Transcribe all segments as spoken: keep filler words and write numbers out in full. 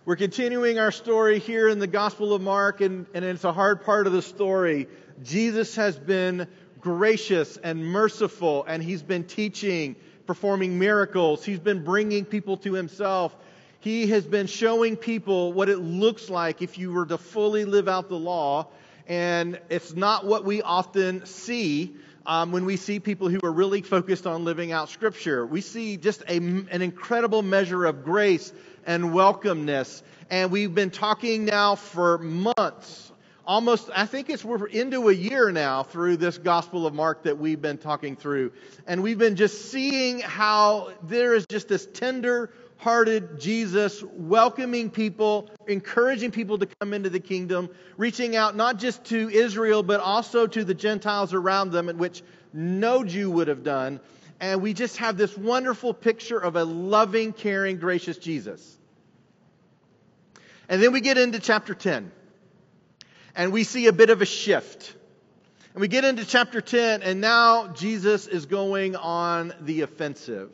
We're continuing our story here in the Gospel of Mark, and, and it's a hard part of the story. Jesus has been gracious and merciful, and He's been teaching, performing miracles. He's been bringing people to Himself. He has been showing people what it looks like if you were to fully live out the law, and it's not what we often see um, when we see people who are really focused on living out Scripture. We see just a, an incredible measure of grace and welcomeness, and we've been talking now for months, almost, I think it's we're into a year now through this Gospel of Mark that we've been talking through, and we've been just seeing how there is just this tender hearted Jesus welcoming people, encouraging people to come into the kingdom, reaching out not just to Israel, but also to the Gentiles around them, in which no Jew would have done. And we just have this wonderful picture of a loving, caring, gracious Jesus. And then we get into chapter ten. And we see a bit of a shift. And we get into chapter ten, and now Jesus is going on the offensive.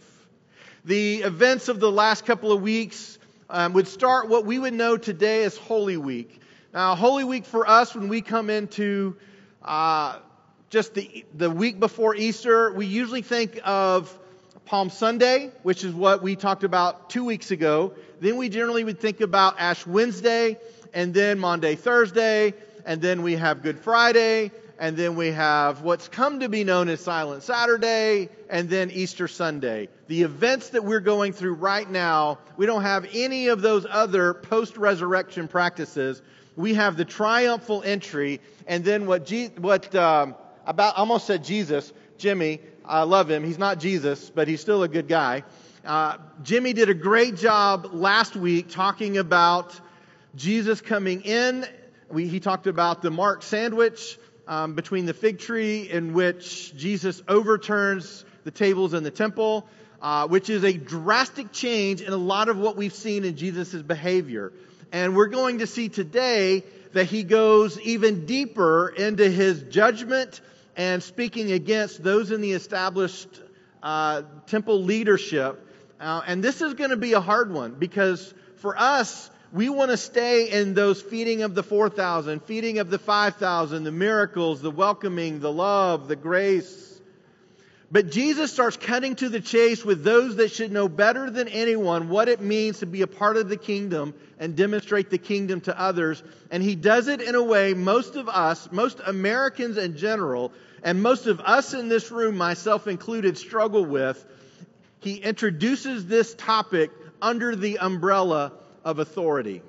The events of the last couple of weeks um, would start what we would know today as Holy Week. Now, Holy Week for us, when we come into uh, just the, the week before Easter, we usually think of Palm Sunday, which is what we talked about two weeks ago. Then we generally would think about Ash Wednesday, and then Maundy, Thursday, and then we have Good Friday, and then we have what's come to be known as Silent Saturday, and then Easter Sunday. The events that we're going through right now, we don't have any of those other post-resurrection practices. We have the triumphal entry, and then what, Je- what um, about, I almost said Jesus, Jimmy, I love him. He's not Jesus, but he's still a good guy. Uh, Jimmy did a great job last week talking about Jesus coming in. We, he talked about the Mark sandwich um, between the fig tree, in which Jesus overturns the tables in the temple, uh, which is a drastic change in a lot of what we've seen in Jesus' behavior. And we're going to see today that He goes even deeper into His judgment and speaking against those in the established uh, temple leadership. Uh, and this is going to be a hard one, because for us, we want to stay in those feeding of the four thousand, feeding of the five thousand, the miracles, the welcoming, the love, the grace. But Jesus starts cutting to the chase with those that should know better than anyone what it means to be a part of the kingdom and demonstrate the kingdom to others. And He does it in a way most of us, most Americans in general, and most of us in this room, myself included, struggle with. He introduces this topic under the umbrella of authority.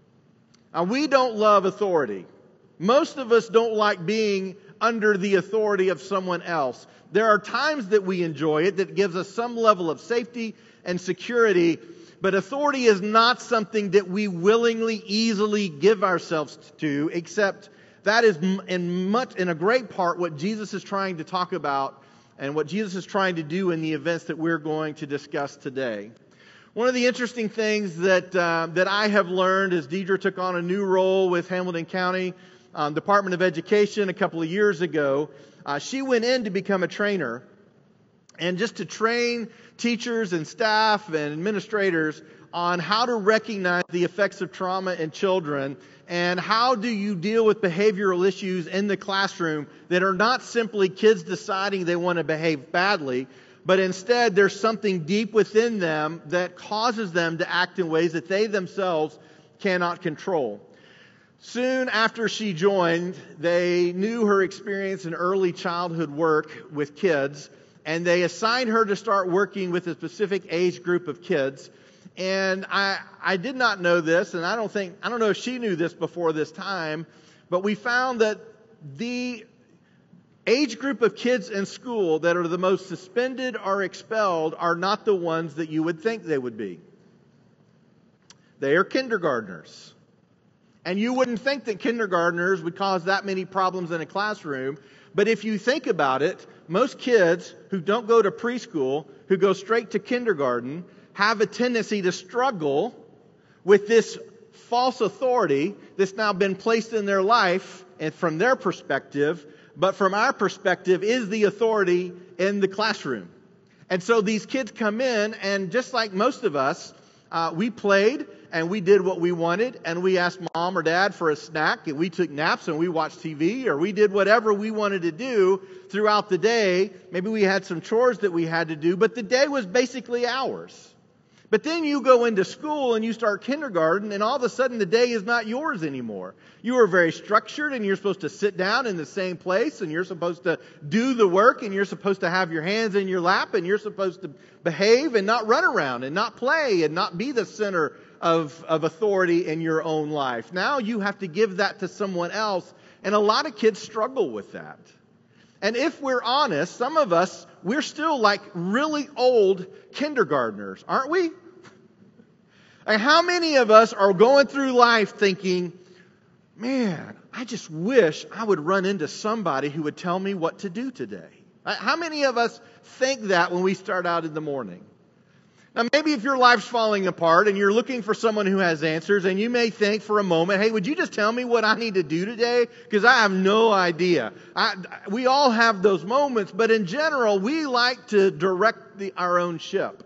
Now, we don't love authority. Most of us don't like being under the authority of someone else. There are times that we enjoy it, that gives us some level of safety and security, but authority is not something that we willingly, easily give ourselves to, except that is in much, in a great part, what Jesus is trying to talk about and what Jesus is trying to do in the events that we're going to discuss today. One of the interesting things that uh, that I have learned as Deidre took on a new role with Hamilton County um, Department of Education a couple of years ago, uh, she went in to become a trainer, and just to train teachers and staff and administrators on how to recognize the effects of trauma in children, and how do you deal with behavioral issues in the classroom that are not simply kids deciding they want to behave badly, but instead there's something deep within them that causes them to act in ways that they themselves cannot control. Soon after she joined, they knew her experience in early childhood work with kids, and they assigned her to start working with a specific age group of kids. And I, I did not know this, and I don't think, I don't know if she knew this before this time, but we found that the age group of kids in school that are the most suspended or expelled are not the ones that you would think they would be. They are kindergartners. And you wouldn't think that kindergartners would cause that many problems in a classroom. But if you think about it, most kids who don't go to preschool, who go straight to kindergarten, have a tendency to struggle with this false authority that's now been placed in their life, and from their perspective, but from our perspective, is the authority in the classroom. And so these kids come in, and just like most of us, uh, we played, and we did what we wanted, and we asked mom or dad for a snack, and we took naps and we watched T V, or we did whatever we wanted to do throughout the day. Maybe we had some chores that we had to do, but the day was basically ours. But then you go into school and you start kindergarten, and all of a sudden the day is not yours anymore. You are very structured, and you're supposed to sit down in the same place, and you're supposed to do the work, and you're supposed to have your hands in your lap, and you're supposed to behave and not run around and not play and not be the center of, of authority in your own life. Now you have to give that to someone else, and a lot of kids struggle with that. And if we're honest, some of us, we're still like really old kindergartners, aren't we? And how many of us are going through life thinking, man, I just wish I would run into somebody who would tell me what to do today? How many of us think that when we start out in the morning? Now, maybe if your life's falling apart and you're looking for someone who has answers, and you may think for a moment, hey, would you just tell me what I need to do today? Because I have no idea. I, we all have those moments, but in general, we like to direct the, our own ship.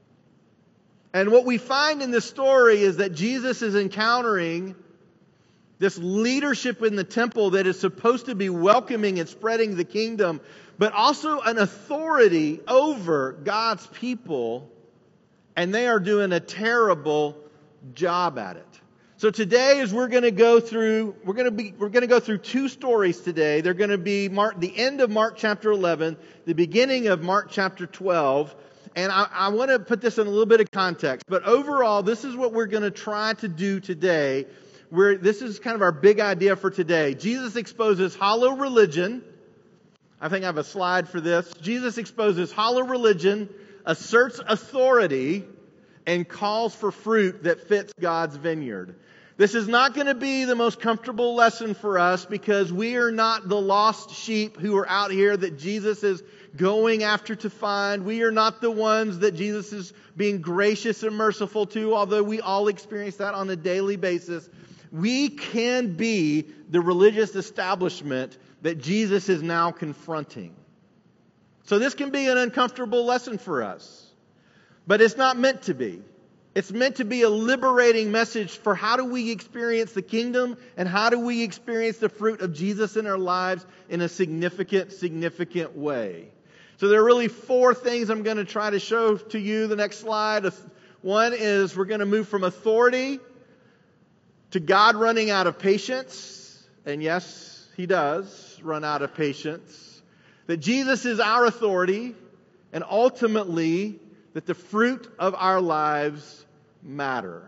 And what we find in this story is that Jesus is encountering this leadership in the temple that is supposed to be welcoming and spreading the kingdom, but also an authority over God's people, and they are doing a terrible job at it. So today, as we're going to go through, we're going to be, we're going to go through two stories today. They're going to be Mark, the end of Mark chapter eleven, the beginning of Mark chapter twelve. And I, I want to put this in a little bit of context. But overall, this is what we're going to try to do today. We're, this is kind of our big idea for today. Jesus exposes hollow religion. I think I have a slide for this. Jesus exposes hollow religion, asserts authority, and calls for fruit that fits God's vineyard. This is not going to be the most comfortable lesson for us, because we are not the lost sheep who are out here that Jesus is going after to find. We are not the ones that Jesus is being gracious and merciful to, although we all experience that on a daily basis. We can be the religious establishment that Jesus is now confronting. So this can be an uncomfortable lesson for us, but it's not meant to be. It's meant to be a liberating message for how do we experience the kingdom, and how do we experience the fruit of Jesus in our lives in a significant, significant way. So there are really four things I'm going to try to show to you. The next slide. One is we're going to move from authority to God running out of patience. And yes, He does run out of patience. That Jesus is our authority, and ultimately that the fruit of our lives matter.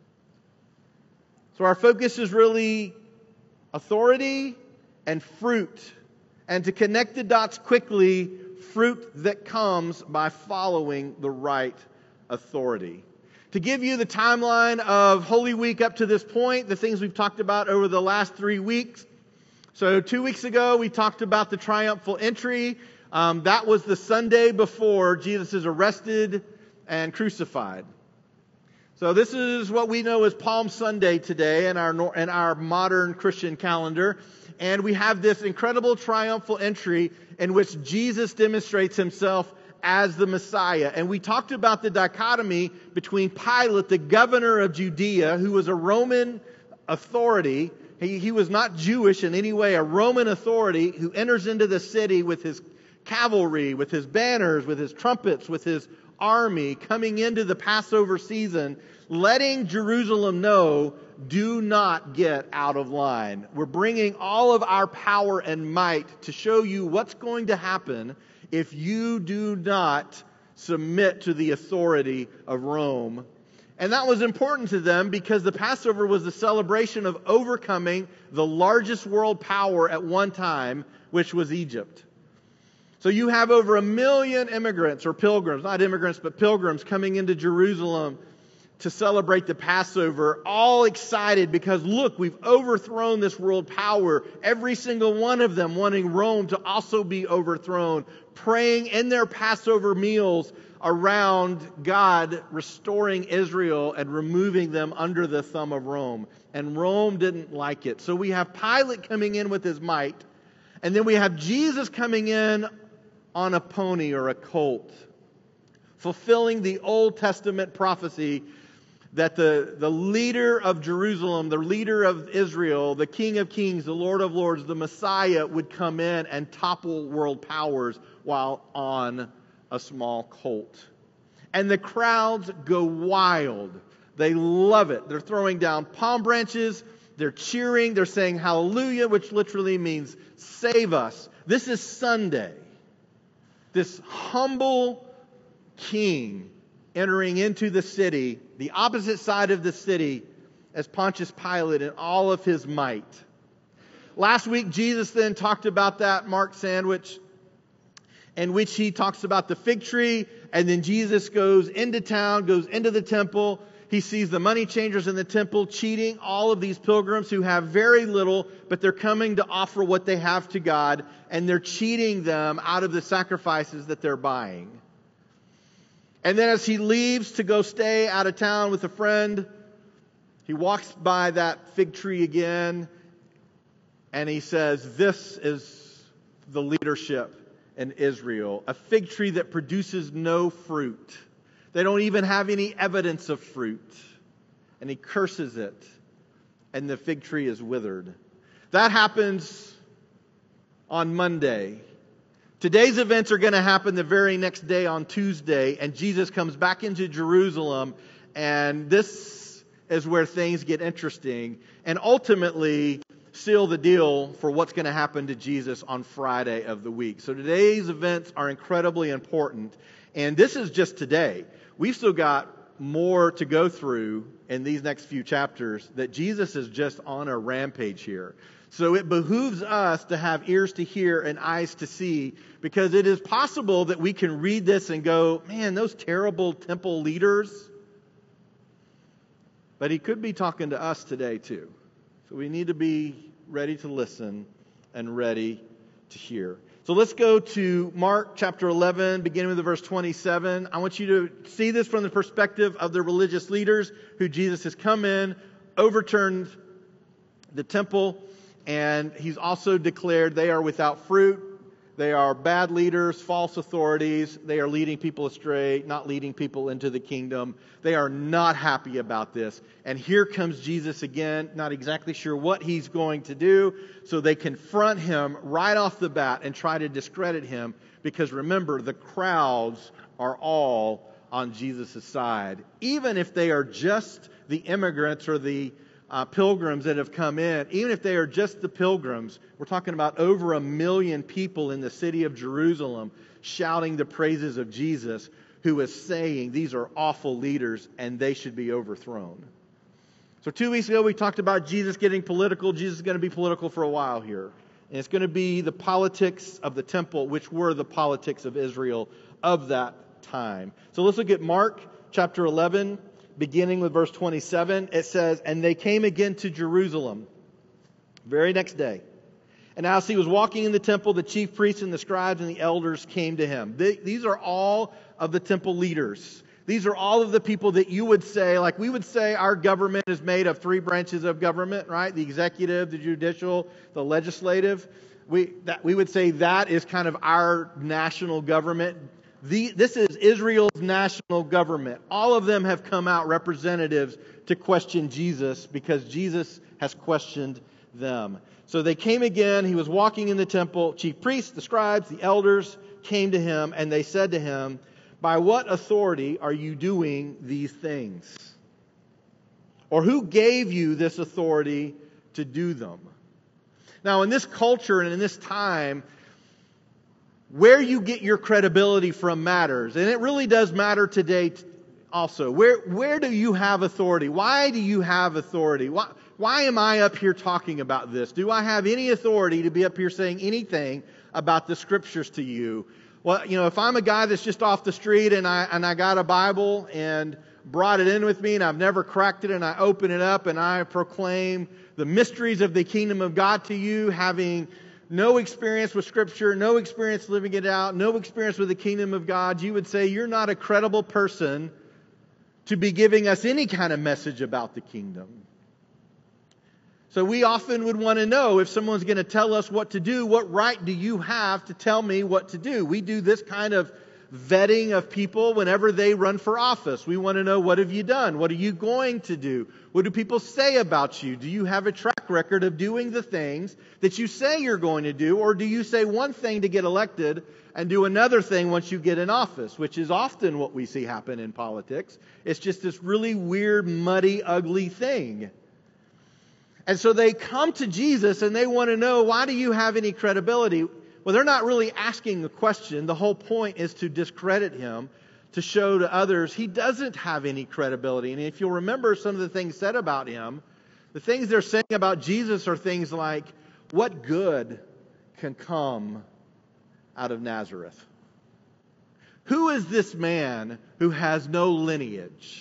So our focus is really authority and fruit. And to connect the dots quickly, fruit that comes by following the right authority. To give you the timeline of Holy Week up to this point, the things we've talked about over the last three weeks. So two weeks ago, we talked about the triumphal entry. Um, that was the Sunday before Jesus is arrested and crucified. So this is what we know as Palm Sunday today in our, in our modern Christian calendar. And we have this incredible triumphal entry in which Jesus demonstrates Himself as the Messiah. And we talked about the dichotomy between Pilate, the governor of Judea, who was a Roman authority. He, he was not Jewish in any way, a Roman authority who enters into the city with his cavalry, with his banners, with his trumpets, with his army, coming into the Passover season, letting Jerusalem know, do not get out of line. We're bringing all of our power and might to show you what's going to happen if you do not submit to the authority of Rome. And that was important to them because the Passover was the celebration of overcoming the largest world power at one time, which was Egypt. So you have over a million immigrants or pilgrims, not immigrants, but pilgrims coming into Jerusalem to celebrate the Passover, all excited because, look, we've overthrown this world power. Every single one of them wanting Rome to also be overthrown, praying in their Passover meals around God restoring Israel and removing them under the thumb of Rome. And Rome didn't like it. So we have Pilate coming in with his might, and then we have Jesus coming in on a pony or a colt, fulfilling the Old Testament prophecy that the, the leader of Jerusalem, the leader of Israel, the King of Kings, the Lord of Lords, the Messiah would come in and topple world powers while on a small colt. And the crowds go wild. They love it. They're throwing down palm branches. They're cheering. They're saying hallelujah, which literally means save us. This is Sunday. This humble king entering into the city, the opposite side of the city, as Pontius Pilate in all of his might. Last week, Jesus then talked about that Mark sandwich, in which he talks about the fig tree, and then Jesus goes into town, goes into the temple. He sees the money changers in the temple cheating all of these pilgrims who have very little, but they're coming to offer what they have to God, and they're cheating them out of the sacrifices that they're buying. And then as he leaves to go stay out of town with a friend, he walks by that fig tree again, and he says, this is the leadership in Israel, a fig tree that produces no fruit. They don't even have any evidence of fruit. And he curses it, and the fig tree is withered. That happens on Monday. Today's events are going to happen the very next day on Tuesday, and Jesus comes back into Jerusalem, and this is where things get interesting, and ultimately seal the deal for what's going to happen to Jesus on Friday of the week. So today's events are incredibly important, and this is just today. We've still got more to go through in these next few chapters, that Jesus is just on a rampage here. So it behooves us to have ears to hear and eyes to see, because it is possible that we can read this and go, man, those terrible temple leaders. But he could be talking to us today too. So we need to be ready to listen and ready to hear. So let's go to Mark chapter eleven, beginning with verse twenty-seven. I want you to see this from the perspective of the religious leaders who Jesus has come in, overturned the temple, and he's also declared they are without fruit. They are bad leaders, false authorities. They are leading people astray, not leading people into the kingdom. They are not happy about this. And here comes Jesus again, not exactly sure what he's going to do. So they confront him right off the bat and try to discredit him. Because remember, the crowds are all on Jesus' side. Even if they are just the immigrants or the Uh, pilgrims that have come in, even if they are just the pilgrims, we're talking about over a million people in the city of Jerusalem shouting the praises of Jesus, who is saying these are awful leaders and they should be overthrown. So two weeks ago we talked about Jesus getting political. Jesus is going to be political for a while here. And it's going to be the politics of the temple, which were the politics of Israel of that time. So let's look at Mark chapter eleven. Beginning with verse twenty-seven, it says, and they came again to Jerusalem, very next day. And as he was walking in the temple, the chief priests and the scribes and the elders came to him. They, these are all of the temple leaders. These are all of the people that you would say, like we would say our government is made of three branches of government, right? The executive, the judicial, the legislative. We, that, we would say that is kind of our national government. The, this is Israel's national government. All of them have come out representatives to question Jesus because Jesus has questioned them. So they came again. He was walking in the temple. Chief priests, the scribes, the elders came to him, and they said to him, by what authority are you doing these things? Or who gave you this authority to do them? Now, in this culture and in this time, where you get your credibility from matters. And it really does matter today also. Where where do you have authority? Why do you have authority? Why, why am I up here talking about this? Do I have any authority to be up here saying anything about the Scriptures to you? Well, you know, if I'm a guy that's just off the street and I and I got a Bible and brought it in with me and I've never cracked it and I open it up and I proclaim the mysteries of the kingdom of God to you, having no experience with Scripture, no experience living it out, no experience with the kingdom of God, you would say you're not a credible person to be giving us any kind of message about the kingdom. So we often would want to know, if someone's going to tell us what to do, what right do you have to tell me what to do? We do this kind of vetting of people whenever they run for office. We want to know, what have you done? What are you going to do? What do people say about you? Do you have a track record of doing the things that you say you're going to do? Or do you say one thing to get elected and do another thing once you get in office, which is often what we see happen in politics. It's just this really weird, muddy, ugly thing. And so they come to Jesus and they want to know, why do you have any credibility? Well, they're not really asking a question. The whole point is to discredit him, to show to others he doesn't have any credibility. And if you'll remember some of the things said about him, the things they're saying about Jesus are things like, what good can come out of Nazareth? Who is this man who has no lineage?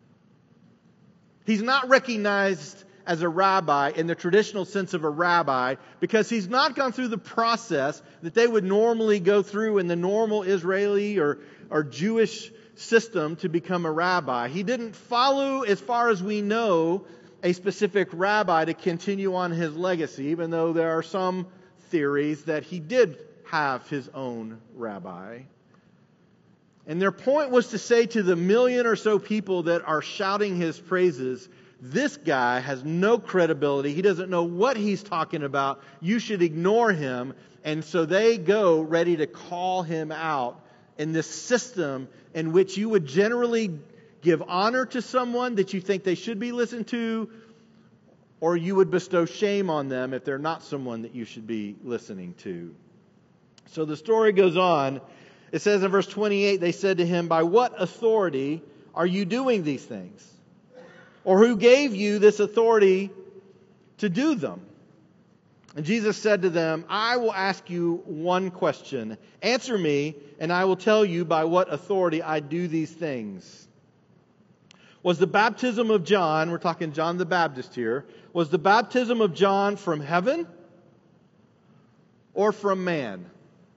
He's not recognized as a rabbi in the traditional sense of a rabbi because he's not gone through the process that they would normally go through in the normal Israeli or, or Jewish system to become a rabbi. He didn't follow, as far as we know, a specific rabbi to continue on his legacy, even though there are some theories that he did have his own rabbi. And their point was to say to the million or so people that are shouting his praises, this guy has no credibility. He doesn't know what he's talking about. You should ignore him. And so they go ready to call him out in this system in which you would generally give honor to someone that you think they should be listened to, or you would bestow shame on them if they're not someone that you should be listening to. So the story goes on. It says in verse twenty-eight, they said to him, by what authority are you doing these things? Or who gave you this authority to do them? And Jesus said to them, I will ask you one question. Answer me, and I will tell you by what authority I do these things. Was the baptism of John, we're talking John the Baptist here, was the baptism of John from heaven or from man?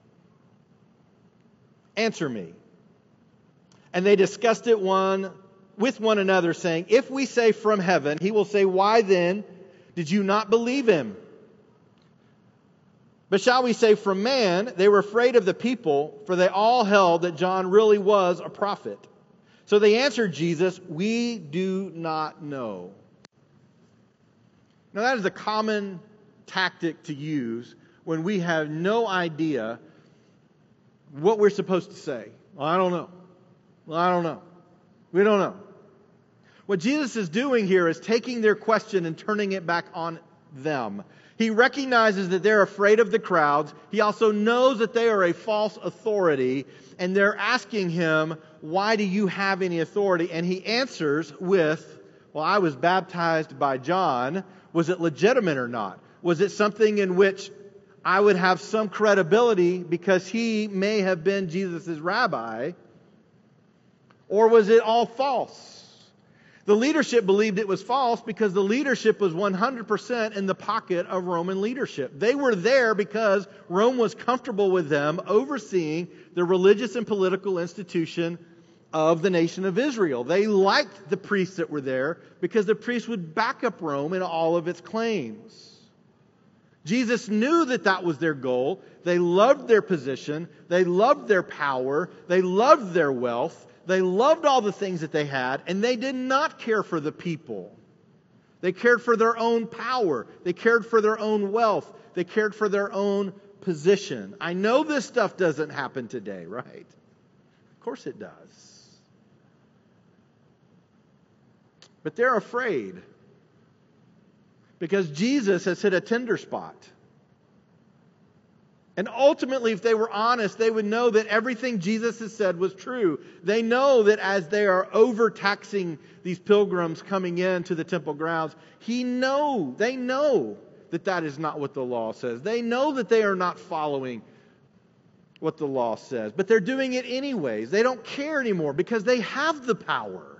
Answer me. And they discussed it one with one another, saying, if we say from heaven, he will say, why then did you not believe him? But shall we say from man? They were afraid of the people, for they all held that John really was a prophet. So they answered Jesus, we do not know. Now that is a common tactic to use when we have no idea what we're supposed to say. Well, I don't know. Well, I don't know. We don't know. What Jesus is doing here is taking their question and turning it back on them. He recognizes that they're afraid of the crowds. He also knows that they are a false authority. And they're asking him, why do you have any authority? And he answers with, well, I was baptized by John. Was it legitimate or not? Was it something in which I would have some credibility because he may have been Jesus' rabbi? Or was it all false? The leadership believed it was false because the leadership was one hundred percent in the pocket of Roman leadership. They were there because Rome was comfortable with them overseeing the religious and political institution of the nation of Israel. They liked the priests that were there because the priests would back up Rome in all of its claims. Jesus knew that that was their goal. They loved their position. They loved their power. They loved their wealth. They loved all the things that they had, and they did not care for the people. They cared for their own power. They cared for their own wealth. They cared for their own position. I know this stuff doesn't happen today, right? Of course it does. But they're afraid because Jesus has hit a tender spot. And ultimately, if they were honest, they would know that everything Jesus has said was true. They know that as they are overtaxing these pilgrims coming into the temple grounds, he know, they know that that is not what the law says. They know that they are not following what the law says. But they're doing it anyways. They don't care anymore because they have the power.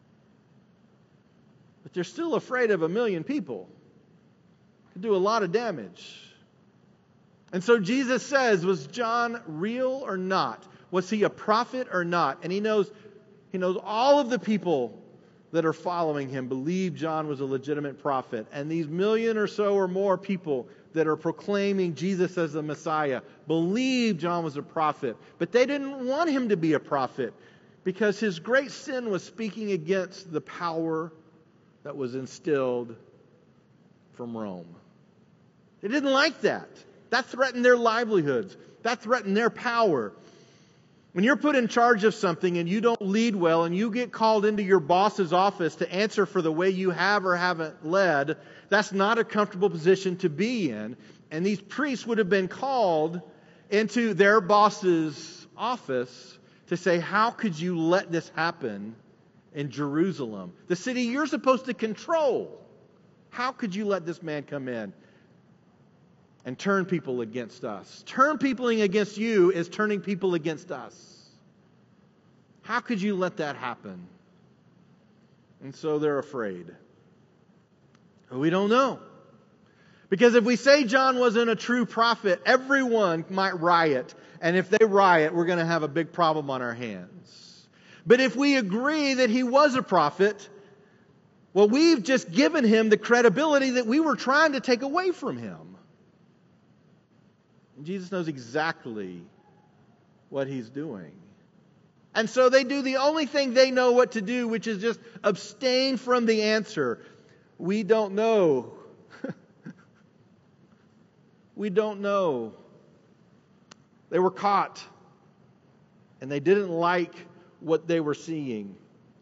But they're still afraid of a million people. It could do a lot of damage. And so Jesus says, was John real or not? Was he a prophet or not? And he knows, he knows all of the people that are following him believed John was a legitimate prophet. And these million or so or more people that are proclaiming Jesus as the Messiah believed John was a prophet. But they didn't want him to be a prophet because his great sin was speaking against the power that was instilled from Rome. They didn't like that. That threatened their livelihoods. That threatened their power. When you're put in charge of something and you don't lead well and you get called into your boss's office to answer for the way you have or haven't led, that's not a comfortable position to be in. And these priests would have been called into their boss's office to say, how could you let this happen in Jerusalem, the city you're supposed to control? How could you let this man come in and turn people against us? Turn people against you is turning people against us. How could you let that happen? And so they're afraid. We don't know. Because if we say John wasn't a true prophet, everyone might riot. And if they riot, we're going to have a big problem on our hands. But if we agree that he was a prophet, well, we've just given him the credibility that we were trying to take away from him. And Jesus knows exactly what he's doing. And so they do the only thing they know what to do, which is just abstain from the answer. We don't know. We don't know. They were caught. And they didn't like what they were seeing.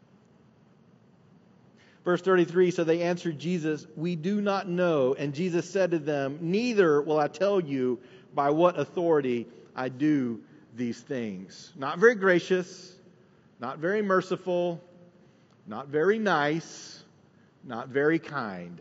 Verse thirty-three, so they answered Jesus, we do not know. And Jesus said to them, neither will I tell you by what authority I do these things. Not very gracious, not very merciful, not very nice, not very kind,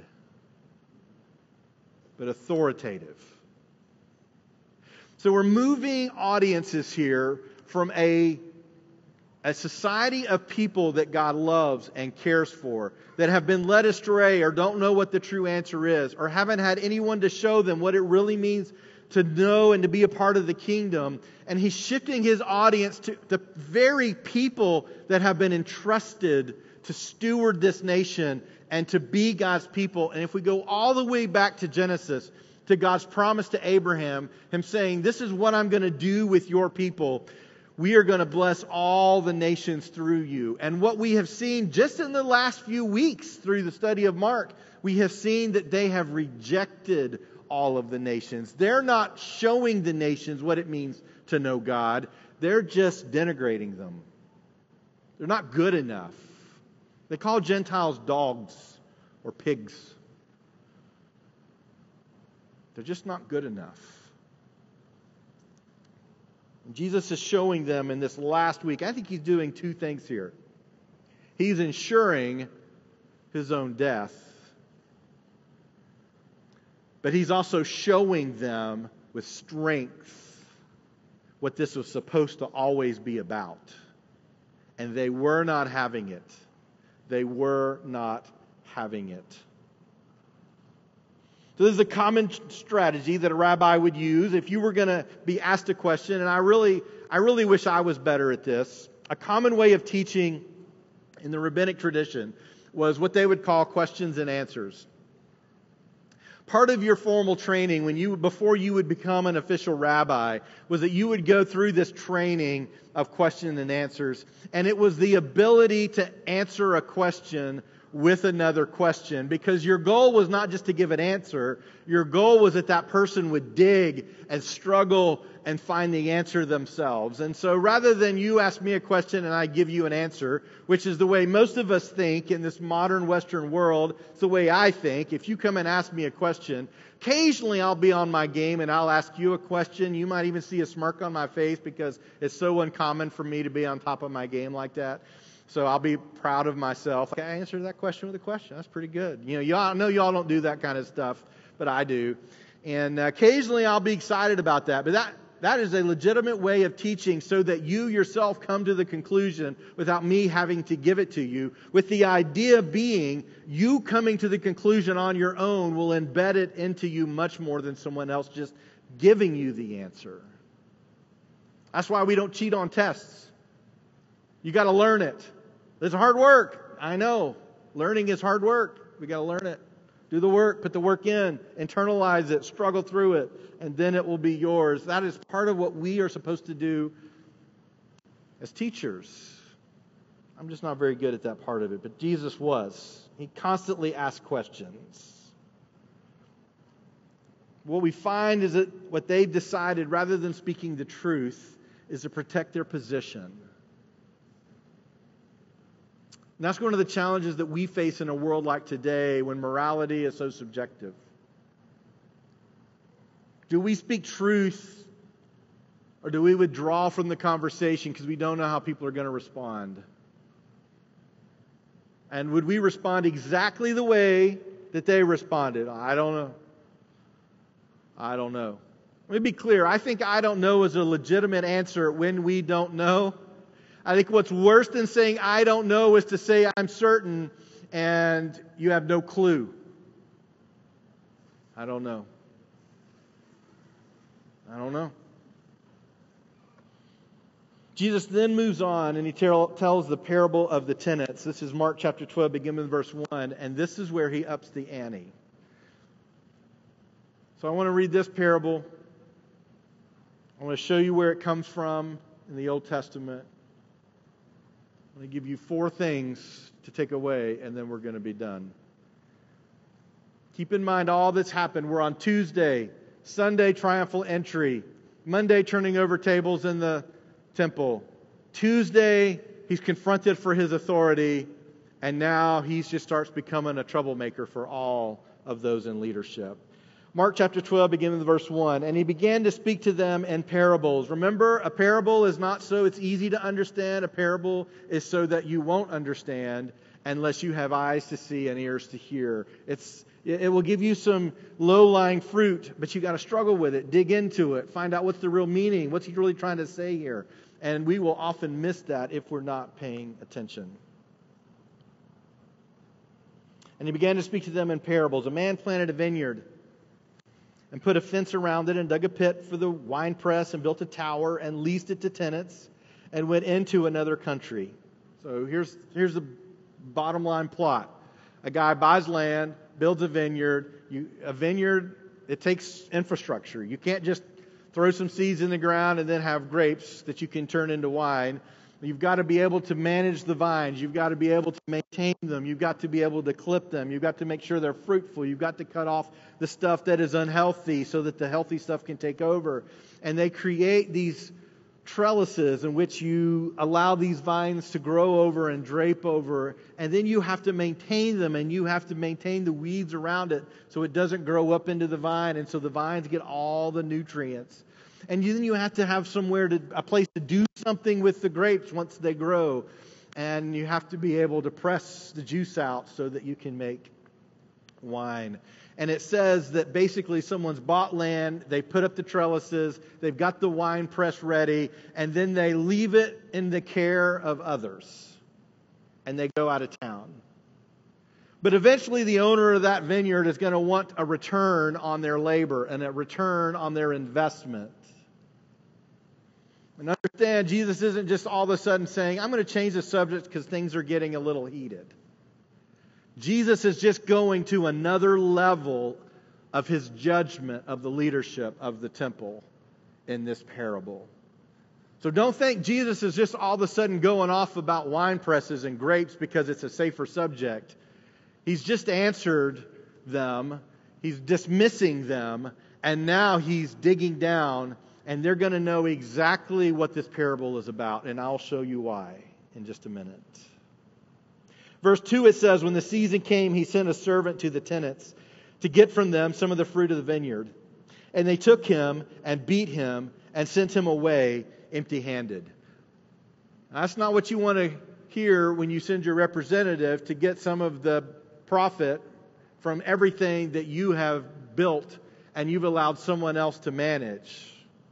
but authoritative. So we're moving audiences here from a, a society of people that God loves and cares for, that have been led astray or don't know what the true answer is, or haven't had anyone to show them what it really means to know and to be a part of the kingdom. And he's shifting his audience to the very people that have been entrusted to steward this nation and to be God's people. And if we go all the way back to Genesis, to God's promise to Abraham, him saying, this is what I'm going to do with your people. We are going to bless all the nations through you. And what we have seen just in the last few weeks through the study of Mark, we have seen that they have rejected all of the nations. They're not showing the nations what it means to know God. They're just denigrating them. They're not good enough. They call Gentiles dogs or pigs. They're just not good enough. And Jesus is showing them in this last week, I think he's doing two things here. He's ensuring his own death, but he's also showing them with strength what this was supposed to always be about. And they were not having it. They were not having it. So this is a common strategy that a rabbi would use if you were going to be asked a question, and I really, I really wish I was better at this. A common way of teaching in the rabbinic tradition was what they would call questions and answers. Part of your formal training, when you before you would become an official rabbi, was that you would go through this training of questions and answers, and it was the ability to answer a question with another question, because your goal was not just to give an answer. Your goal was that that person would dig and struggle and find the answer themselves. And so rather than you ask me a question and I give you an answer, which is the way most of us think in this modern Western world, it's the way I think. If you come and ask me a question, occasionally I'll be on my game and I'll ask you a question. You might even see a smirk on my face because it's so uncommon for me to be on top of my game like that. So I'll be proud of myself. I answered that question with a question. That's pretty good. You know, y'all I know y'all don't do that kind of stuff, but I do. And occasionally I'll be excited about that. But that that is a legitimate way of teaching so that you yourself come to the conclusion without me having to give it to you. With the idea being you coming to the conclusion on your own will embed it into you much more than someone else just giving you the answer. That's why we don't cheat on tests. You got to learn it. It's hard work. I know. Learning is hard work. We got to learn it. Do the work, put the work in, internalize it, struggle through it, and then it will be yours. That is part of what we are supposed to do as teachers. I'm just not very good at that part of it, but Jesus was. He constantly asked questions. What we find is that what they've decided, rather than speaking the truth, is to protect their position. And that's one of the challenges that we face in a world like today when morality is so subjective. Do we speak truth, or do we withdraw from the conversation because we don't know how people are going to respond? And would we respond exactly the way that they responded? I don't know. I don't know. Let me be clear. I think I don't know is a legitimate answer when we don't know. I think what's worse than saying I don't know is to say I'm certain and you have no clue. I don't know. I don't know. Jesus then moves on and he tell, tells the parable of the tenants. This is Mark chapter twelve, beginning with verse one, and this is where he ups the ante. So I want to read this parable. I want to show you where it comes from in the Old Testament. I'm going to give you four things to take away, and then we're going to be done. Keep in mind all that's happened. We're on Tuesday, Sunday, triumphal entry. Monday, turning over tables in the temple. Tuesday, he's confronted for his authority, and now he just starts becoming a troublemaker for all of those in leadership. Mark chapter twelve, beginning with verse one. And he began to speak to them in parables. Remember, a parable is not so it's easy to understand. A parable is so that you won't understand unless you have eyes to see and ears to hear. It's It will give you some low-lying fruit, but you got to struggle with it. Dig into it. Find out what's the real meaning. What's he really trying to say here? And we will often miss that if we're not paying attention. And he began to speak to them in parables. A man planted a vineyard and put a fence around it and dug a pit for the winepress and built a tower and leased it to tenants and went into another country. So here's, here's the bottom line plot. A guy buys land, builds a vineyard. You, a vineyard, it takes infrastructure. You can't just throw some seeds in the ground and then have grapes that you can turn into wine. You've got to be able to manage the vines. You've got to be able to maintain them. You've got to be able to clip them. You've got to make sure they're fruitful. You've got to cut off the stuff that is unhealthy so that the healthy stuff can take over. And they create these trellises in which you allow these vines to grow over and drape over. And then you have to maintain them, and you have to maintain the weeds around it so it doesn't grow up into the vine, and so the vines get all the nutrients. And then you have to have somewhere to a place to do something with the grapes once they grow. And you have to be able to press the juice out so that you can make wine. And it says that basically someone's bought land, they put up the trellises, they've got the wine press ready, and then they leave it in the care of others. And they go out of town. But eventually the owner of that vineyard is going to want a return on their labor and a return on their investment. And understand, Jesus isn't just all of a sudden saying, I'm going to change the subject because things are getting a little heated. Jesus is just going to another level of his judgment of the leadership of the temple in this parable. So don't think Jesus is just all of a sudden going off about wine presses and grapes because it's a safer subject. He's just answered them. He's dismissing them. And now he's digging down. And they're going to know exactly what this parable is about. And I'll show you why in just a minute. Verse two, it says, when the season came, he sent a servant to the tenants to get from them some of the fruit of the vineyard. And they took him and beat him and sent him away empty-handed. That's not what you want to hear when you send your representative to get some of the profit from everything that you have built and you've allowed someone else to manage.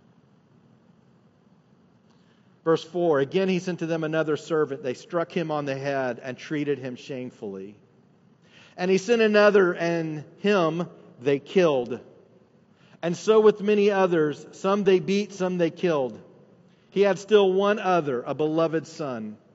Verse four, again he sent to them another servant. They struck him on the head and treated him shamefully. And he sent another, and him they killed. And so with many others, some they beat, some they killed. He had still one other, a beloved son.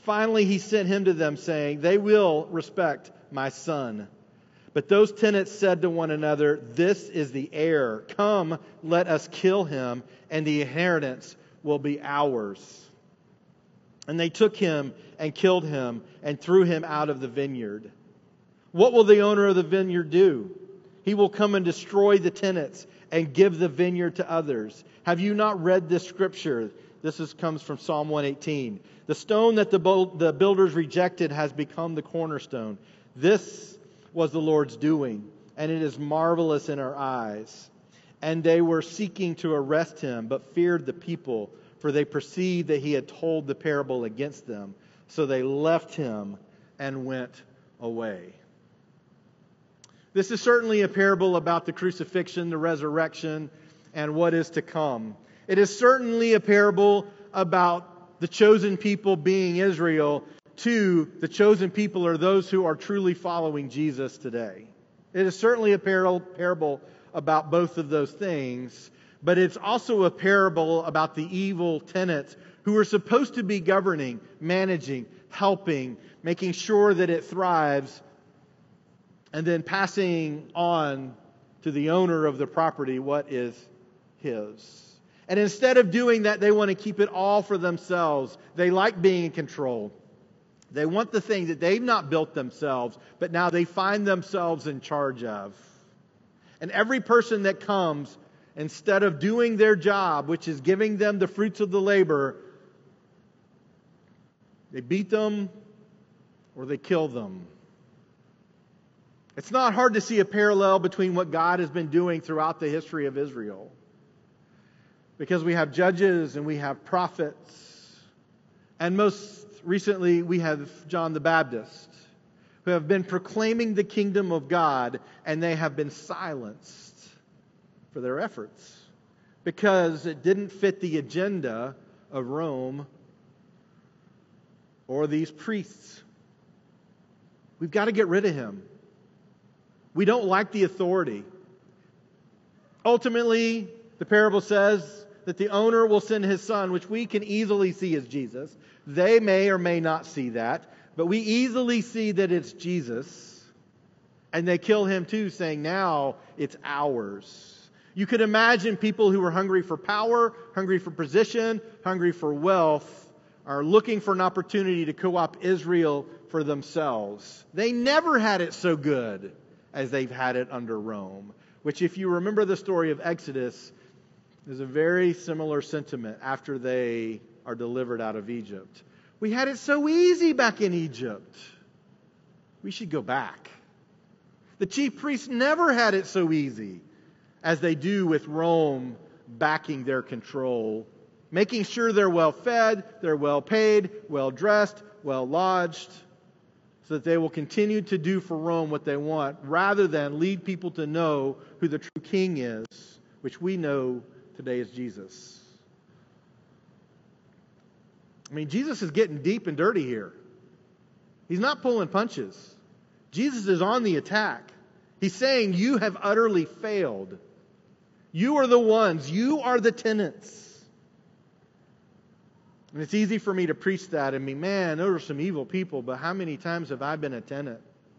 Finally, he sent him to them, saying, "They will respect my son." But those tenants said to one another, "This is the heir. Come, let us kill him, and the inheritance will be ours." And they took him and killed him and threw him out of the vineyard. What will the owner of the vineyard do? He will come and destroy the tenants and give the vineyard to others. Have you not read this scripture? This is, comes from Psalm one eighteen. The stone that the, the builders rejected has become the cornerstone. This was the Lord's doing, and it is marvelous in our eyes. And they were seeking to arrest him, but feared the people, for they perceived that he had told the parable against them. So they left him and went away. This is certainly a parable about the crucifixion, the resurrection, and what is to come. It is certainly a parable about the chosen people being Israel, to the chosen people are those who are truly following Jesus today. It is certainly a parable about both of those things, but it's also a parable about the evil tenants who are supposed to be governing, managing, helping, making sure that it thrives, and then passing on to the owner of the property what is his. And instead of doing that, they want to keep it all for themselves. They like being in control. They want the thing that they've not built themselves, but now they find themselves in charge of. And every person that comes, instead of doing their job, which is giving them the fruits of the labor, they beat them or they kill them. It's not hard to see a parallel between what God has been doing throughout the history of Israel. Because we have judges and we have prophets. And most recently we have John the Baptist, who have been proclaiming the kingdom of God, and they have been silenced for their efforts because it didn't fit the agenda of Rome or these priests. We've got to get rid of him. We don't like the authority. Ultimately, the parable says that the owner will send his son, which we can easily see as Jesus. They may or may not see that, but we easily see that it's Jesus. And they kill him too, saying, now it's ours. You could imagine people who are hungry for power, hungry for position, hungry for wealth, are looking for an opportunity to co-opt Israel for themselves. They never had it so good as they've had it under Rome, which, if you remember the story of Exodus, is a very similar sentiment after they are delivered out of Egypt. We had it so easy back in Egypt. We should go back. The chief priests never had it so easy as they do with Rome backing their control, making sure they're well fed, they're well paid, well dressed, well lodged, so that they will continue to do for Rome what they want, rather than lead people to know who the true king is, which we know today is Jesus. I mean, Jesus is getting deep and dirty here. He's not pulling punches. Jesus is on the attack. He's saying, you have utterly failed. You are the ones. You are the tenants. And it's easy for me to preach that. I mean, man, those are some evil people, but how many times have I been a tenant?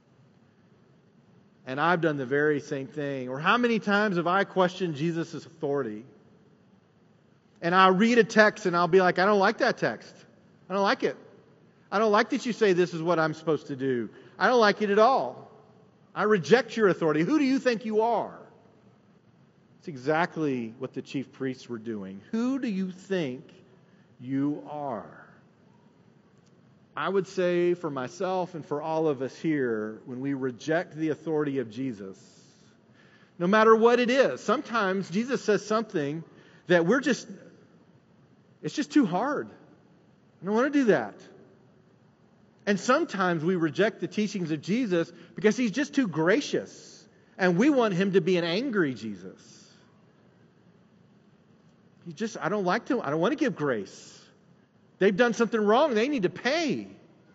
And I've done the very same thing. Or how many times have I questioned Jesus' authority? And I'll read a text and I'll be like, I don't like that text. I don't like it. I don't like that you say this is what I'm supposed to do. I don't like it at all. I reject your authority. Who do you think you are? It's exactly what the chief priests were doing. Who do you think you are? I would say for myself and for all of us here, when we reject the authority of Jesus, no matter what it is, sometimes Jesus says something that we're just, it's just too hard. I don't want to do that. And sometimes we reject the teachings of Jesus because He's just too gracious. And we want Him to be an angry Jesus. He just, I don't like to, I don't want to give grace. They've done something wrong. They need to pay.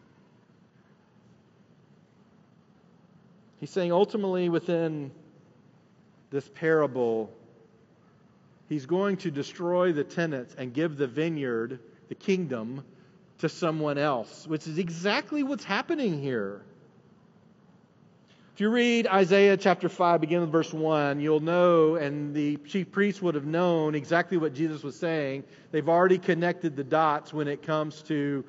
He's saying ultimately within this parable, He's going to destroy the tenants and give the vineyard, the kingdom, to someone else, which is exactly what's happening here. If you read Isaiah chapter five, beginning with verse one, you'll know, and the chief priests would have known exactly what Jesus was saying. They've already connected the dots when it comes to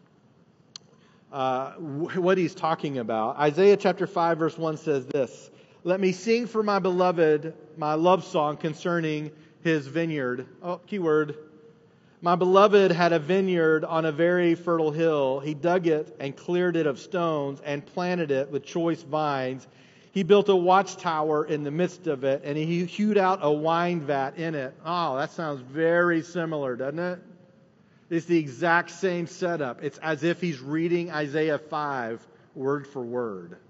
uh, what he's talking about. Isaiah chapter five, verse one says this, "Let me sing for my beloved my love song concerning his vineyard." Oh, keyword. "My beloved had a vineyard on a very fertile hill. He dug it and cleared it of stones and planted it with choice vines. He built a watchtower in the midst of it, and he hewed out a wine vat in it." Oh, that sounds very similar, doesn't it? It's the exact same setup. It's as if he's reading Isaiah five word for word.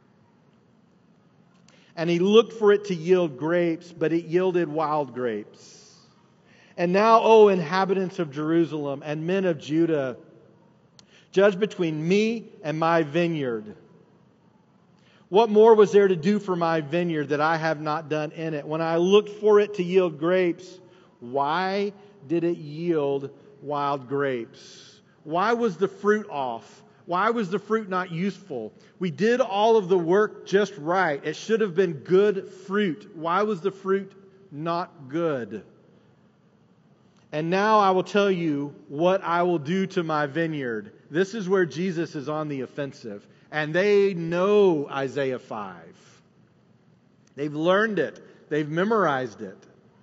"And he looked for it to yield grapes, but it yielded wild grapes. And now, O inhabitants of Jerusalem and men of Judah, judge between me and my vineyard. What more was there to do for my vineyard that I have not done in it? When I looked for it to yield grapes, why did it yield wild grapes? Why was the fruit off? Why was the fruit not useful? We did all of the work just right. It should have been good fruit. Why was the fruit not good? And now I will tell you what I will do to my vineyard." This is where Jesus is on the offensive. And they know Isaiah five. They've learned it. They've memorized it.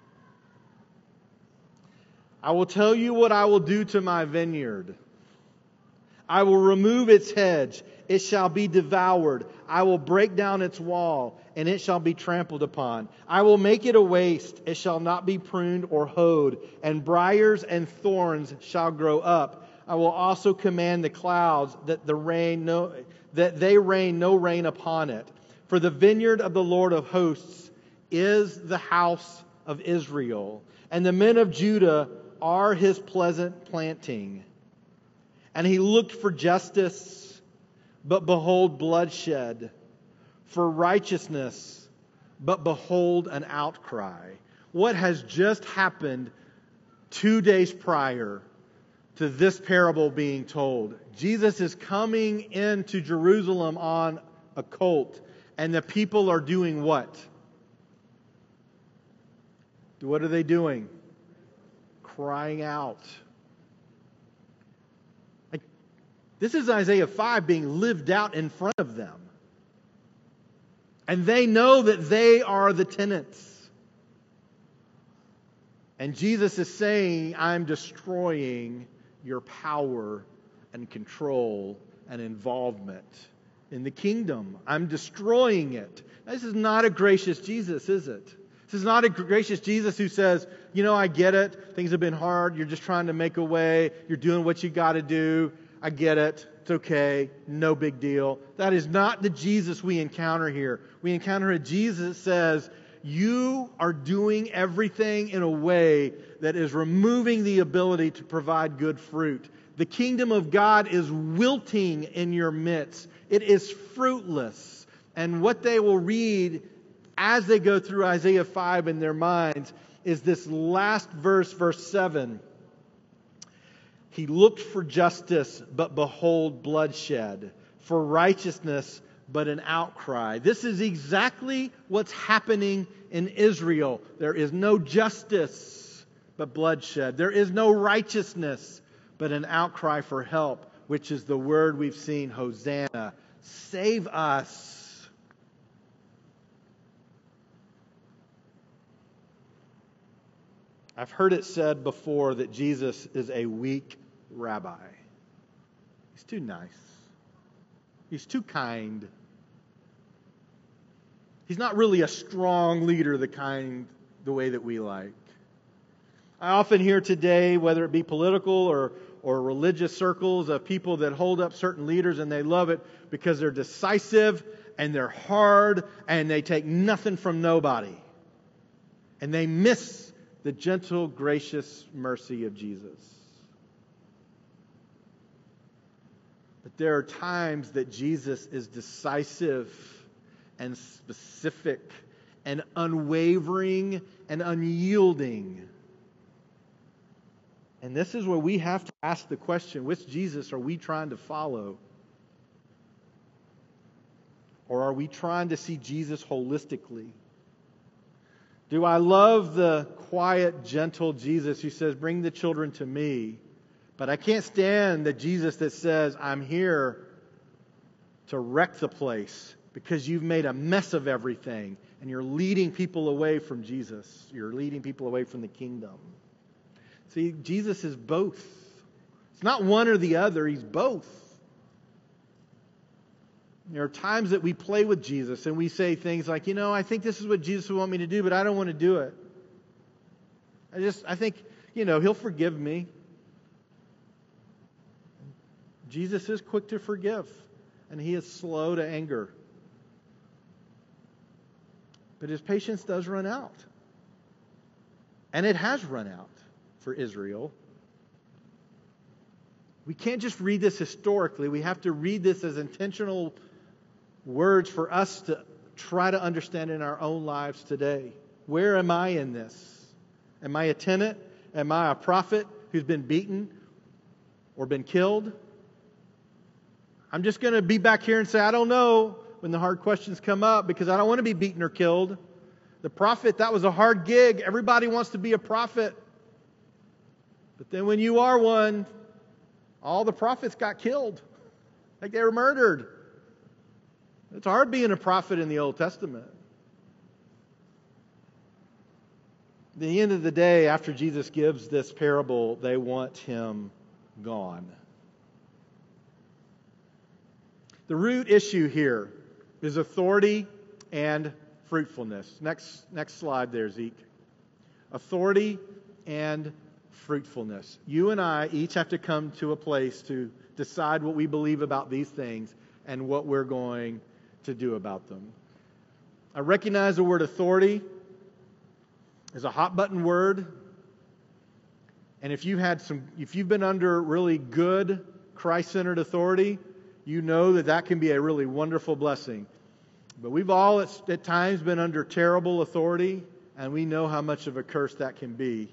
"I will tell you what I will do to my vineyard. I will remove its hedge. It shall be devoured. I will break down its wall, and it shall be trampled upon. I will make it a waste. It shall not be pruned or hoed, and briars and thorns shall grow up. I will also command the clouds that the rain no, that they rain no rain upon it. For the vineyard of the Lord of hosts is the house of Israel, and the men of Judah are his pleasant planting. And he looked for justice, but behold bloodshed, for righteousness, but behold an outcry." What has just happened two days prior to this parable being told? Jesus is coming into Jerusalem on a colt, and the people are doing what? What are they doing? Crying out. This is Isaiah five being lived out in front of them. And they know that they are the tenants. And Jesus is saying, "I'm destroying your power and control and involvement in the kingdom. I'm destroying it." This is not a gracious Jesus, is it? This is not a gracious Jesus who says, "You know, I get it. Things have been hard. You're just trying to make a way. You're doing what you got to do. I get it. It's okay. No big deal." That is not the Jesus we encounter here. We encounter a Jesus that says, you are doing everything in a way that is removing the ability to provide good fruit. The kingdom of God is wilting in your midst. It is fruitless. And what they will read as they go through Isaiah five in their minds is this last verse, verse seven. "He looked for justice, but behold bloodshed. For righteousness, but an outcry." This is exactly what's happening in Israel. There is no justice, but bloodshed. There is no righteousness, but an outcry for help, which is the word we've seen, Hosanna. Save us. I've heard it said before that Jesus is a weak rabbi. He's too nice. He's too kind. He's not really a strong leader, the kind, the way that we like. I often hear today, whether it be political or, or religious circles, of people that hold up certain leaders and they love it because they're decisive and they're hard and they take nothing from nobody. And they miss the gentle, gracious mercy of Jesus. But there are times that Jesus is decisive and specific and unwavering and unyielding. And this is where we have to ask the question, which Jesus are we trying to follow? Or are we trying to see Jesus holistically? Do I love the quiet, gentle Jesus who says, bring the children to me? But I can't stand the Jesus that says, I'm here to wreck the place because you've made a mess of everything and you're leading people away from Jesus. You're leading people away from the kingdom. See, Jesus is both. It's not one or the other. He's both. There are times that we play with Jesus and we say things like, you know, I think this is what Jesus would want me to do, but I don't want to do it. I just, I think, you know, He'll forgive me. Jesus is quick to forgive, and He is slow to anger. But His patience does run out. And it has run out for Israel. We can't just read this historically. We have to read this as intentional words for us to try to understand in our own lives today. Where am I in this? Am I a tenant? Am I a prophet who's been beaten or been killed? I'm just going to be back here and say, I don't know, when the hard questions come up, because I don't want to be beaten or killed. The prophet, that was a hard gig. Everybody wants to be a prophet. But then when you are one, all the prophets got killed. Like they were murdered. It's hard being a prophet in the Old Testament. At the end of the day, after Jesus gives this parable, they want Him gone. The root issue here is authority and fruitfulness. Next, next slide there, Zeke. Authority and fruitfulness. You and I each have to come to a place to decide what we believe about these things and what we're going to do about them. I recognize the word authority is a hot button word. And if you had some, if you've been under really good Christ-centered authority, you know that that can be a really wonderful blessing. But we've all at, at times been under terrible authority, and we know how much of a curse that can be.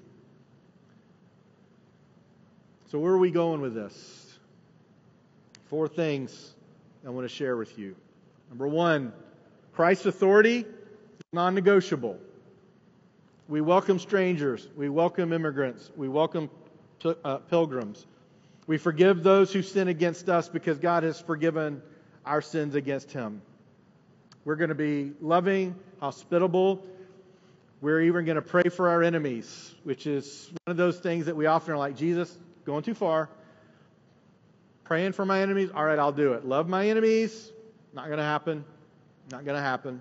So where are we going with this? Four things I want to share with you. Number one, Christ's authority is non-negotiable. We welcome strangers. We welcome immigrants. We welcome uh, pilgrims. We forgive those who sin against us because God has forgiven our sins against Him. We're going to be loving, hospitable. We're even going to pray for our enemies, which is one of those things that we often are like, Jesus, going too far. Praying for my enemies? All right, I'll do it. Love my enemies? Not going to happen. Not going to happen.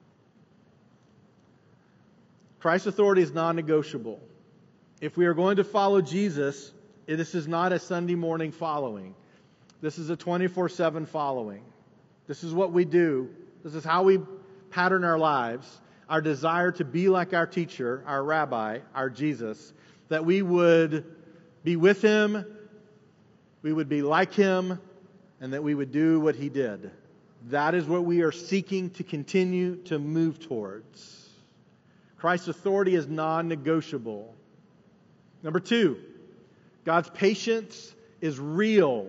Christ's authority is non-negotiable. If we are going to follow Jesus, this is not a Sunday morning following. This is a twenty-four seven following. This is what we do. This is how we pattern our lives. Our desire to be like our teacher, our rabbi, our Jesus. That we would be with Him, we would be like Him, and that we would do what He did. That is what we are seeking to continue to move towards. Christ's authority is non-negotiable. Number two, God's patience is real,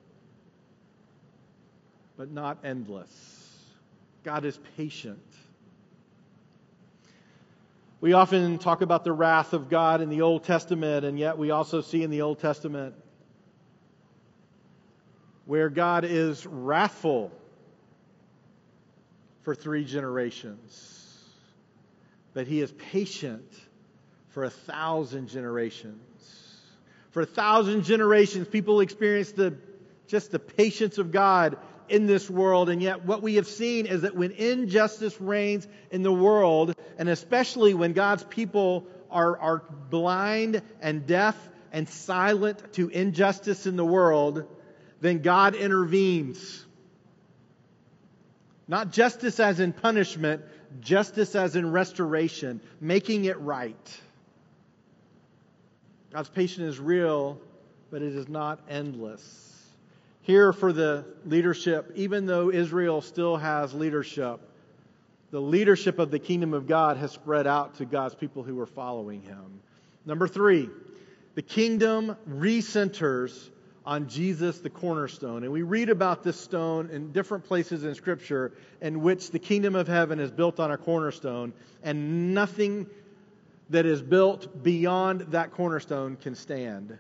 but not endless. God is patient. We often talk about the wrath of God in the Old Testament, and yet we also see in the Old Testament where God is wrathful for three generations, but He is patient for a thousand generations. For a thousand generations, people experience the just the patience of God in this world, and yet what we have seen is that when injustice reigns in the world, and especially when God's people are, are blind and deaf and silent to injustice in the world, then God intervenes. Not justice as in punishment, justice as in restoration, making it right. God's patience is real, but it is not endless. Here for the leadership, even though Israel still has leadership, the leadership of the kingdom of God has spread out to God's people who are following Him. Number three, The kingdom recenters on Jesus, the cornerstone. And we read about this stone in different places in Scripture in which the kingdom of heaven is built on a cornerstone, and nothing that is built beyond that cornerstone can stand.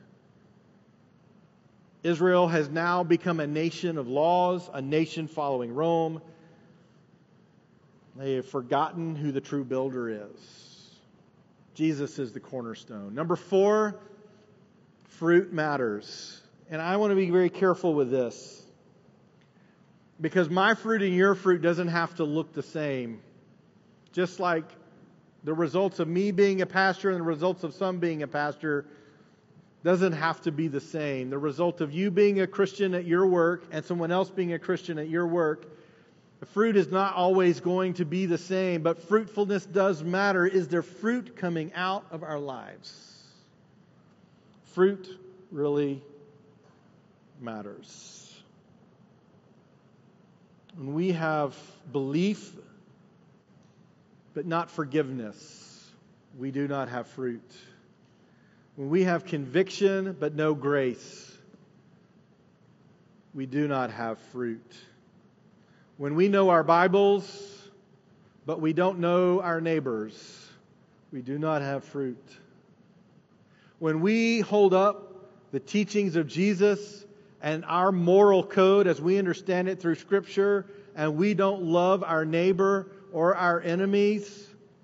Israel has now become a nation of laws, a nation following Rome. They have forgotten who the true builder is. Jesus is the cornerstone. Number four, fruit matters. And I want to be very careful with this, because my fruit and your fruit doesn't have to look the same. Just like the results of me being a pastor and the results of some being a pastor doesn't have to be the same. The result of you being a Christian at your work and someone else being a Christian at your work, the fruit is not always going to be the same, but fruitfulness does matter. Is there fruit coming out of our lives? Fruit really matters. When we have belief but not forgiveness, we do not have fruit. When we have conviction but no grace, we do not have fruit. When we know our Bibles but we don't know our neighbors, we do not have fruit. When we hold up the teachings of Jesus and our moral code as we understand it through Scripture, and we don't love our neighbor or our enemies,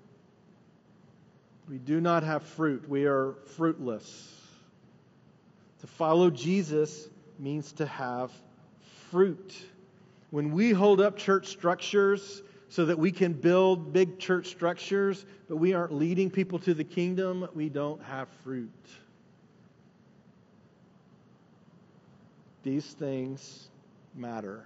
we do not have fruit. We are fruitless. To follow Jesus means to have fruit. When we hold up church structures so that we can build big church structures, but we aren't leading people to the kingdom, we don't have fruit. These things matter.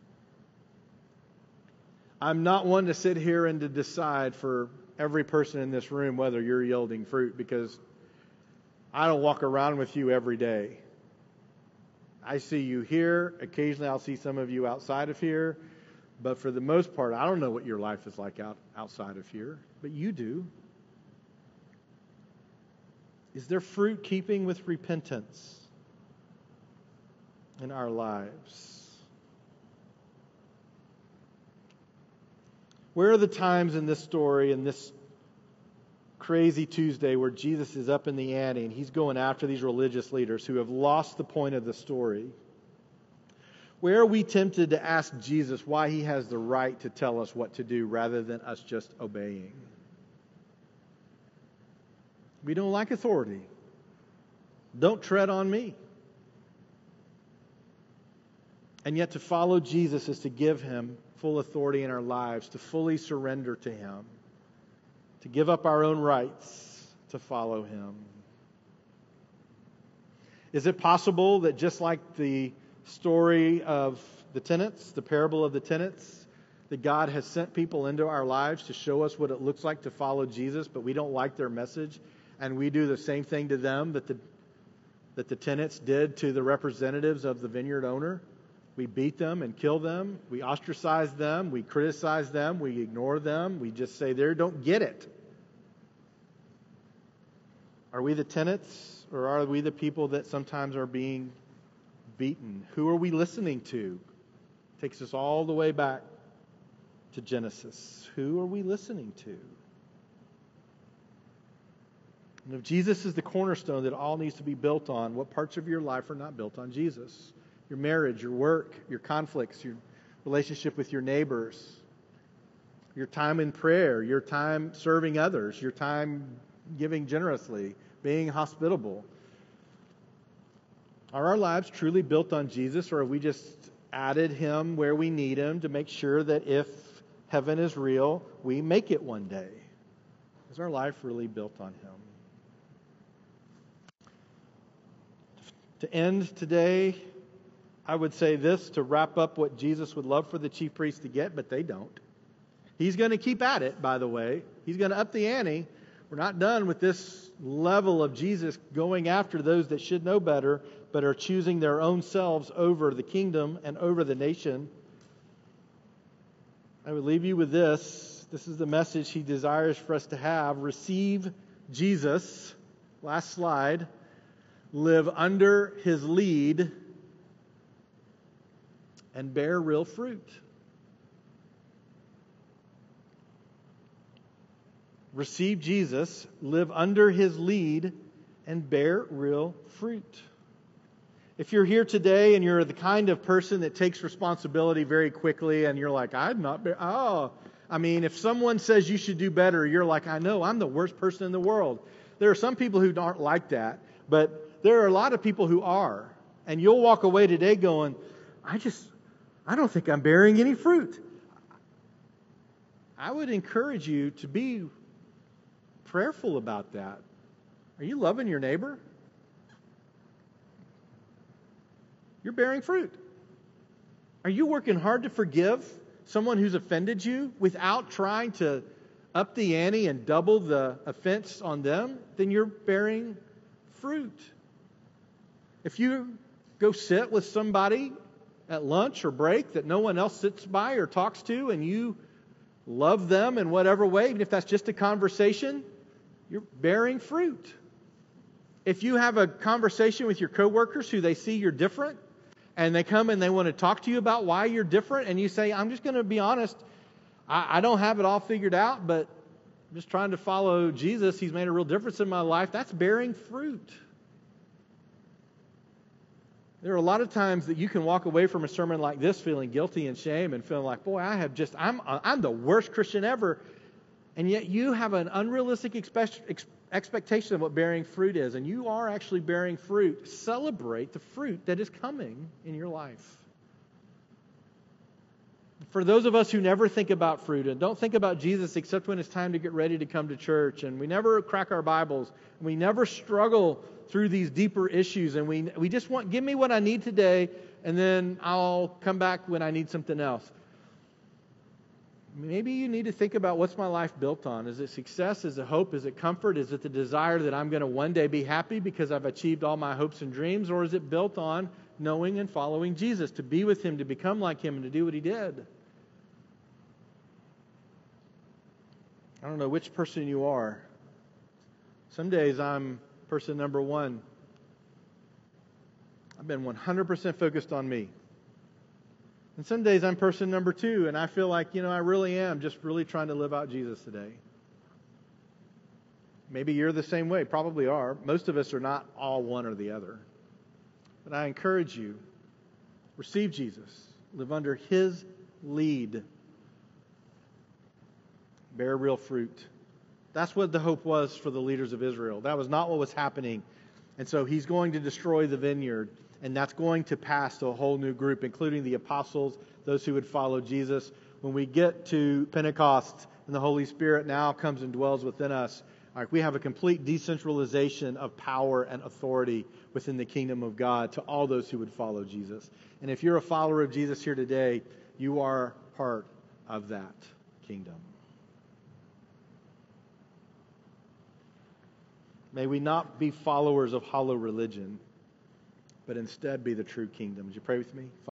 I'm not one to sit here and to decide for every person in this room whether you're yielding fruit, because I don't walk around with you every day. I see you here. Occasionally I'll see some of you outside of here. But for the most part, I don't know what your life is like out, outside of here. But you do. Is there fruit keeping with repentance in our lives? Where are the times in this story, in this crazy Tuesday, where Jesus is up in the ante and he's going after these religious leaders who have lost the point of the story? Where are we tempted to ask Jesus why he has the right to tell us what to do rather than us just obeying? We don't like authority. Don't tread on me. And yet to follow Jesus is to give him full authority in our lives, to fully surrender to him, to give up our own rights to follow him. Is it possible that just like the story of the tenants, the parable of the tenants, that God has sent people into our lives to show us what it looks like to follow Jesus, but we don't like their message, and we do the same thing to them that the that the tenants did to the representatives of the vineyard owner? We beat them and kill them. We ostracize them. We criticize them. We ignore them. We just say they don't get it. Are we the tenants, or are we the people that sometimes are being beaten? Who are we listening to? Takes us all the way back to Genesis. Who are we listening to? And if Jesus is the cornerstone that all needs to be built on, what parts of your life are not built on Jesus? Your marriage, your work, your conflicts, your relationship with your neighbors, your time in prayer, your time serving others, your time giving generously, being hospitable. Are our lives truly built on Jesus, or have we just added him where we need him to make sure that if heaven is real, we make it one day? Is our life really built on him? To end today, I would say this to wrap up what Jesus would love for the chief priests to get, but they don't. He's going to keep at it, by the way. He's going to up the ante. We're not done with this level of Jesus going after those that should know better, but are choosing their own selves over the kingdom and over the nation. I would leave you with this. This is the message he desires for us to have. Receive Jesus. Last slide. live under His lead, and bear real fruit. Receive Jesus, live under His lead, and bear real fruit. If you're here today and you're the kind of person that takes responsibility very quickly and you're like, I'd not be, oh, I mean, if someone says you should do better, you're like, I know, I'm the worst person in the world. There are some people who aren't like that, but there are a lot of people who are. And you'll walk away today going, I just, I don't think I'm bearing any fruit. I would encourage you to be prayerful about that. Are you loving your neighbor? You're bearing fruit. Are you working hard to forgive someone who's offended you without trying to up the ante and double the offense on them? Then you're bearing fruit. If you go sit with somebody at lunch or break that no one else sits by or talks to, and you love them in whatever way, even if that's just a conversation, you're bearing fruit. If you have a conversation with your coworkers who they see you're different, and they come and they want to talk to you about why you're different, and you say, I'm just going to be honest, I, I don't have it all figured out, but I'm just trying to follow Jesus. He's made a real difference in my life. That's bearing fruit. There are a lot of times that you can walk away from a sermon like this feeling guilty and shame and feeling like, boy, I have just, I'm I'm the worst Christian ever. And yet you have an unrealistic expe- ex- expectation of what bearing fruit is. And you are actually bearing fruit. Celebrate the fruit that is coming in your life. For those of us who never think about fruit and don't think about Jesus except when it's time to get ready to come to church, and we never crack our Bibles, and we never struggle through these deeper issues, and we we just want, give me what I need today, and then I'll come back when I need something else. Maybe you need to think about, what's my life built on? Is it success? Is it hope? Is it comfort? Is it the desire that I'm going to one day be happy because I've achieved all my hopes and dreams? Or is it built on knowing and following Jesus, to be with Him, to become like Him, and to do what He did? I don't know which person you are. Some days I'm person number one. I've been one hundred percent focused on me. And some days I'm person number two, and I feel like, you know, I really am just really trying to live out Jesus today. Maybe you're the same way. Probably are. Most of us are not all one or the other. But I encourage you, receive Jesus. Live under His lead. Bear real fruit. That's what the hope was for the leaders of Israel. That was not what was happening. And so He's going to destroy the vineyard. And that's going to pass to a whole new group, including the apostles, those who would follow Jesus. When we get to Pentecost and the Holy Spirit now comes and dwells within us, like, we have a complete decentralization of power and authority within the kingdom of God to all those who would follow Jesus. And if you're a follower of Jesus here today, you are part of that kingdom. May we not be followers of hollow religion, but instead be the true kingdom. Would you pray with me?